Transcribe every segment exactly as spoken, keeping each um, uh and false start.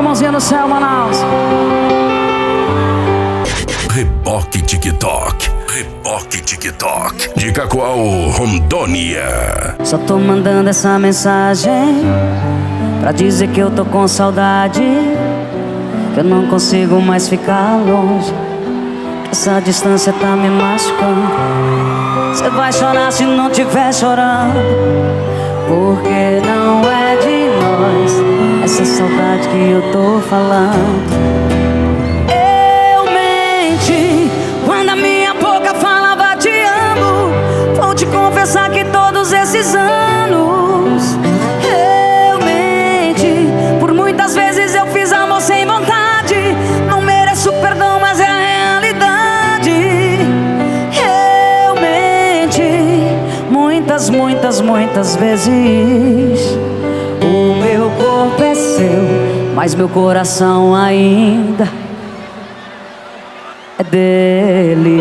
mãozinha no céu, Manaus. Reboque TikTok, Reboque TikTok, de Cacoal, Rondônia. Só tô mandando essa mensagem pra dizer que eu tô com saudade, que eu não consigo mais ficar longe, que essa distância tá me machucando. Cê vai chorar se não tiver chorando, porque não é de nós essa saudade que eu tô falando. Eu menti quando a minha boca falava te amo. Vou te confessar que todos esses anos eu menti. Por muitas vezes eu fiz amor sem vontade. Não mereço perdão, mas é a realidade. Eu menti muitas, muitas, muitas vezes. O meu corpo é seu, mas meu coração ainda é dele.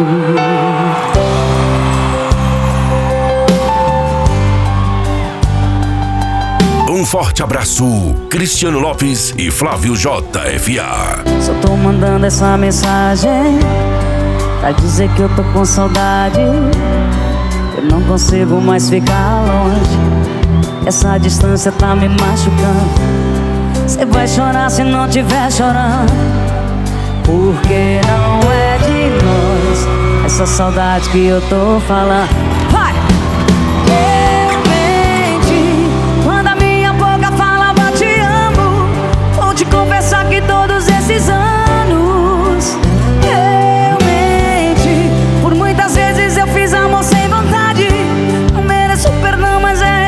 Um forte abraço, Cristiano Lopes e Flávio J F A. Só tô mandando essa mensagem pra dizer que eu tô com saudade, que eu não consigo mais ficar longe, essa distância tá me machucando. Cê vai chorar se não tiver chorando, porque não é de nós essa saudade que eu tô falando. Vai! Eu menti quando a minha boca falava te amo. Vou te confessar que todos esses anos eu menti. Por muitas vezes eu fiz amor sem vontade. Não mereço perdão, mas é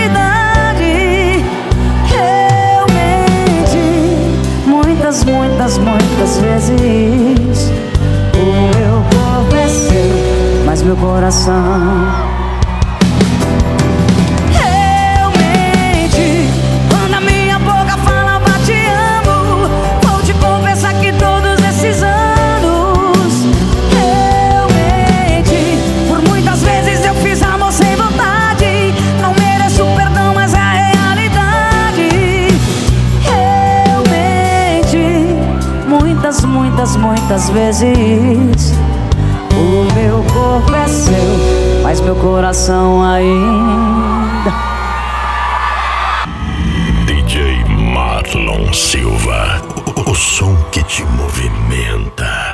muitas, muitas vezes. O meu corpo é seu, mas meu coração. Eu menti quando a minha boca falava te amo. Vou te confessar que todos esses anos eu menti. Por muitas vezes eu fiz amor sem vontade. Não mereço perdão, mas é a realidade. Muitas, muitas, muitas vezes. O meu corpo é seu, mas meu coração ainda. D J Marlon Silva, o som que te movimenta.